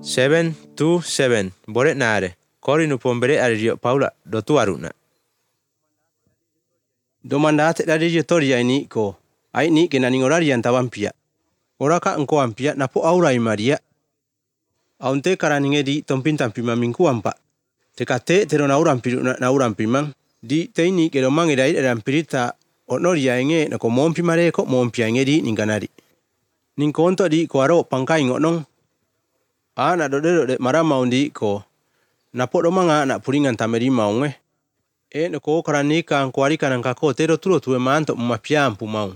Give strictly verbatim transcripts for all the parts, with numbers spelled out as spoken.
seven two seven Boret nare. Kori nu pombere ario Paula do tuaruna. Domandate da dio toria ini ko. Ai ni ke nani orari antawampia. Oraka engko ampia napo aura Maria. Aunte karaninge di tompintam pima mingku ampa. Tekate tero na urampiru na urampimang. Di teini ke domang edai erampirita onoria enge na ko mompi mare ko mompi enge di ninganari. Ningkonto di ko aro pangkai ngonong. Ana do de de marama undi ko. Napo domanga na puringan tameri maunge. E no ko karanika an kuarika nan kako tero turo tuwe manto mapia ampu maung.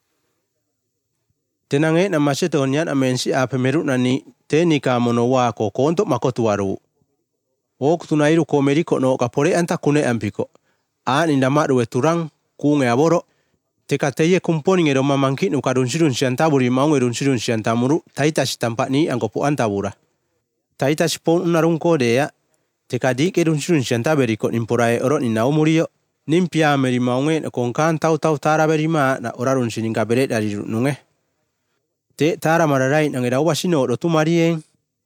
Tenange na masete onyan amensi a pemeru nani tenika monowa ko konto makotu waru. O kutunairu ko meriko no kapore anta kune ampiko. A nindamaru e turang kunge aboro. Teka teye kumponi ngero mamangki no karunsirun siantaburi maunge runsirun siantamuru taitashi tampak ni angkopu antabura. Taitashi pon unarungko dea. Teka di ke runsirun siantaberi ko nimporae oro ni naumurio. Nimpia meri maunge na kongkan tau tau tara beri ma na orarun sininga beret dari nunge. Te tara mararai nang era wasino do tumarien.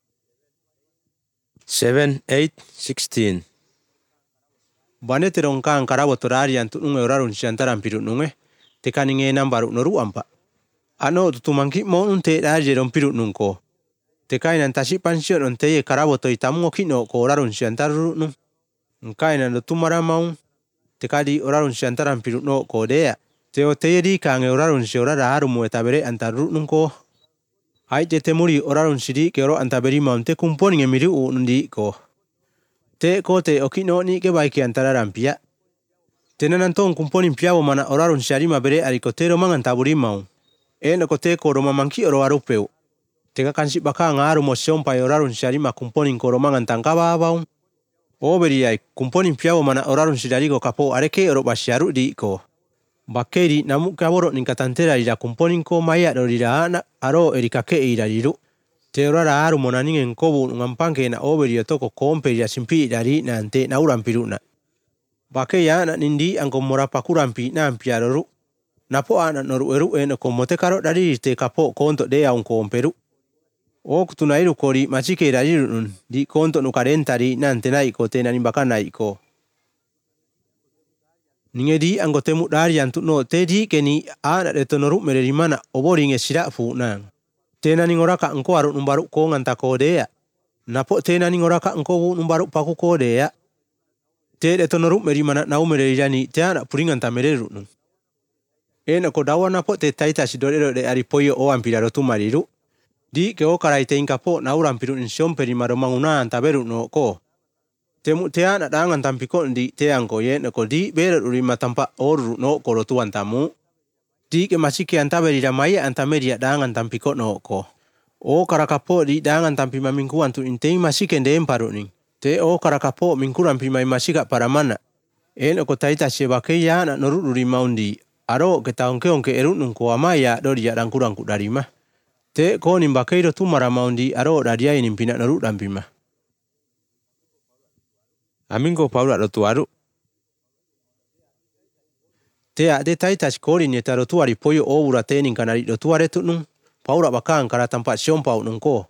seven eight sixteen Bane terongkang karabo torari antu nunge orarun siantaran piru nunge. Teka ninge nambaru noru ampa. Ano tutumangki mo unte dari rompiru nungko. Teka inan tashi pansio on teye karabo to itamu kino ko orarun siantaru nung. Nkai nan do tumara maung. Teka di orarun siantaran piru no ko dea. Teo teye di kange orarun si orara haru mo etabere antaru nungko. Ai te temuri orarun sidi ke oro antaberi maun te kumponi nge miri u nundi ko. Te ko te okino ni ke baiki antara rampia. Tenanantong kumponi mpiawo mana orarun siarima bere arikotero mangan taburi maung. E no kote ko roma manki oro arupeu. Teka kansi baka ngaru mo siompa orarun siarima kumponi ko romangan tangkaba abaung. O beri ai kumponi mpiawo mana orarun sidariko kapo areke oro basiaru di ko. Bakeri namu kaboro ninkatantera ira kumponi ko maya do ira ana aro erikake ira riru. Te orara aru monaninge nkobu ngampanke na oberi otoko kompe ira simpi dari na ante na urampiruna. Bake ya na nindi angko morapa kurampi na ampiaroru. Napo ana noru eru eno komote karo dari te kapo konto dea un komperu. O kutunairu kori machike dariru nun di konto nukarentari na ante na iko te na nimbaka na iko. Ninge di angko temu dari antu no te di keni ana reto noru mererimana obori nge sirafu nang. Tena ningoraka angko aru numbaru ko nganta kodea. Napo tena ningoraka angko numbaru paku kodea. Te reto noru merimana na umererirani te ana puringan tamereru nung. Ena ko dawa napo te taita sidorero de aripoyo o ampiraro tumariru. Di ke o karai te inkapo na urampiru insiom perimaro manguna antaberu no ko. Temu te ana dangan tampiko di te angko ye no ko di bere urima tampa oru no koro tuan tamu. Di ke masike antaberira maya antameria dangan tampiko no ko. O karakapo di dangan tampi mamingku antu intei masike nde emparu ning. Te o karakapo mingkuran pimai masika para mana. E no ko taita sebake ya na noru urima undi. Aro ke taonke onke eru nungko amaya dori ya rangkurangku darima. Te ko nimbakeiro tumara maundi aro daria inimpina noru dampima. Amingo Paula do tuaru. Te a de taita skori ni taro tuari poyo o ura tening kanari do tuare tu nung. Paula bakan kara tampat siompau nungko.